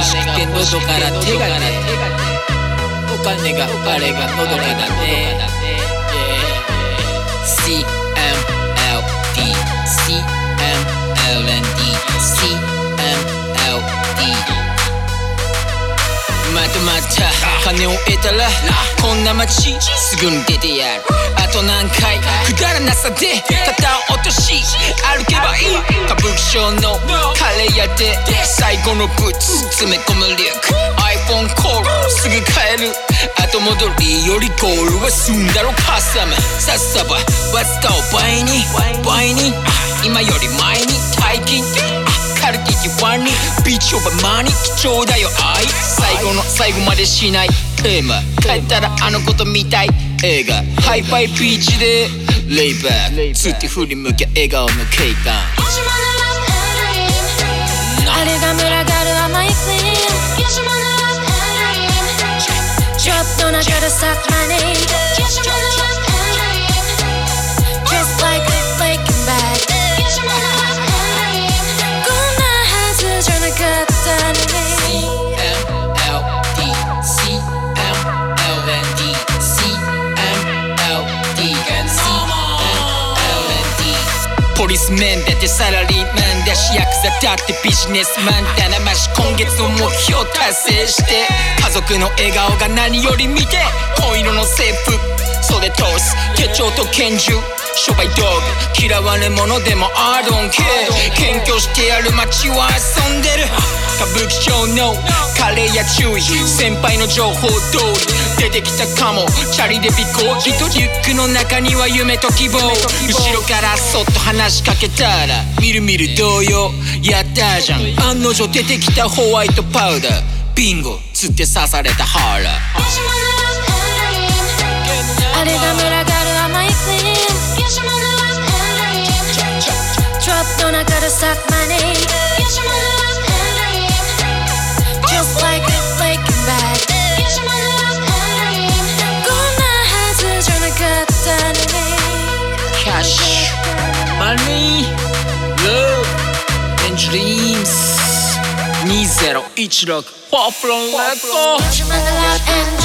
欲しくて喉から手がね、お金があればのどかだね。CMLDまたまた金を得たらこんな街すぐに出てやる。あと何回くだらなさで肩を落とし歩けばいい。歌舞伎町のカレー屋で最後のブーツ詰め込むリュック。 iPhone コールすぐ帰る。後戻りよりゴールは済んだろカスタム。さっさばわずかを倍に今より前に大金カルティキワンにビーチオーバーマニ貴重だよ愛。最後までしないテーマ帰ったらあのこと見たい映画ハイファイビーチでレイバックつって振り向け笑顔の景観。 あれが群がる甘いクリーム Drop の中で咲くマネー Just like a flaking bag こんなはずじゃなかったのに。 ポリスメンだってサラリーマンだしヤクザだってビジネスマンだな。まし今月の目標達成して家族の笑顔が何より見て紺色の制服袖通す手帳と拳銃商売道具嫌われ者でも I don't care 謙虚してやる街は遊んでる。歌舞伎町のカレーや注意先輩の情報通り出てきたかもチャリで尾行リュックの中には夢と希望後ろからそっと話しかけたらみるみる動揺やったじゃん。案の定出てきたホワイトパウダービンゴつって刺されたハーラー。 あれが群がる甘いクリーム Drop の中で咲くマネー Just like a flaking bag こんなはずじゃなかったのに。 キャッシュマニー Love and Dreams 2016 Far from Let's go